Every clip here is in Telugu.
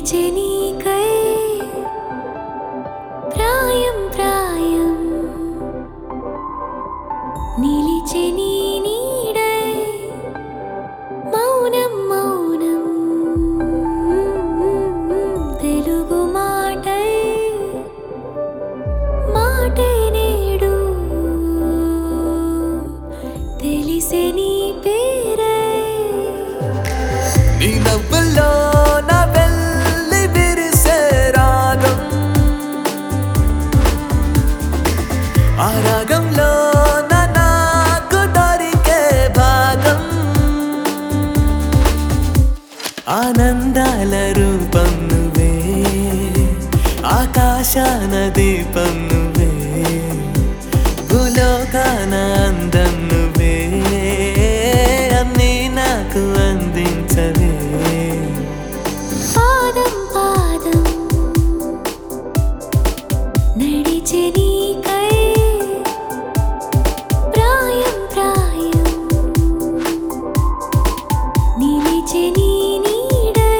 నిలిచే నీకై ప్రాయం ప్రాయం నిలిచే నీ నీడై మౌనం మౌనం తెలుగు మాటై మాటే నేడు తెలిసే నీ పేరై నీ నవ్వుల్లో నా వెళ్ళి విరిసే రాగం ఆ రాగంలో నాకు దొరికే భాగం ఆనందాల రూపం నువ్వే ఆకాశాన దీపం నువ్వే భూలోకాన అందం నువ్వే అన్నీ నాకు అందించవే పాదం పాదం నడిచే నీకై ప్రాయం ప్రాయం నిలిచే నీ నీడై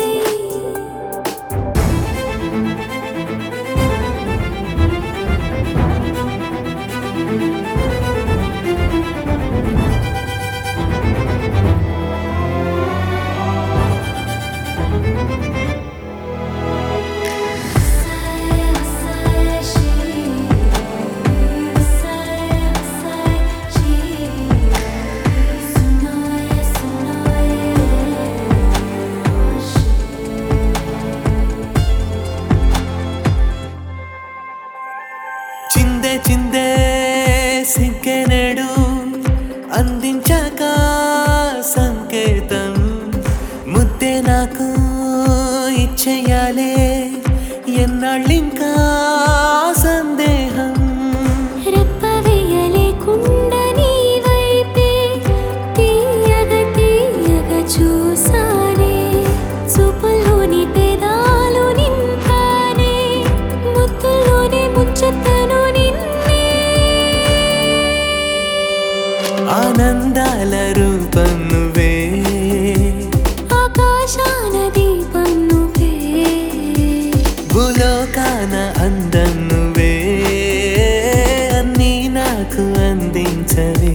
చిందే చిందే సిగ్గెనడు అందించాక సంకేతం ముద్దే నాకు ఇచ్చేయాలే ఎన్నాళ్ళింకా సందేహం రెప్పవేయలేకుండా నీ వైపే తీయగా చూసానే చూపులోని పెదాలు నింపానే ముద్దులోనే ముచ్చతను నిన్నే ఆనందాల రూపం నువ్వే ఆకాశాన దీపం నువ్వే భూలోకాన అందం నువ్వే అన్నీ నాకు అందించవే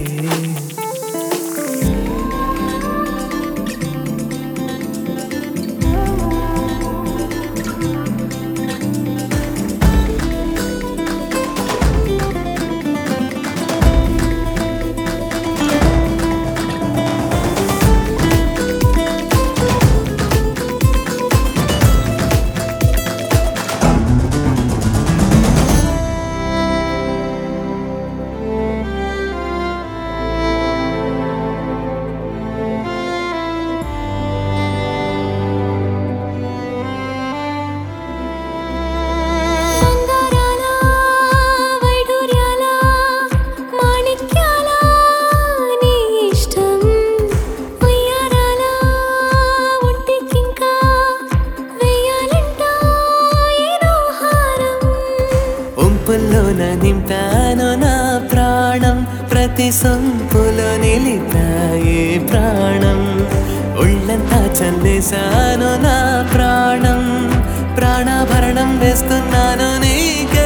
బంగారాల వైడూర్యాల మాణిక్యాల నీ ఇష్టం వయ్యారాల ఒంటికింకా వెయ్యాలంట ఏదో హారం ఉంపుల్లోన నింపాను నా ప్రాణం ప్రతి సొంపులో నిలిపాయి ప్రాణం ఒళ్ళంతా చల్లేశాను నా ప్రాణం ప్రాణాభరణం వేస్తున్నాను నీకే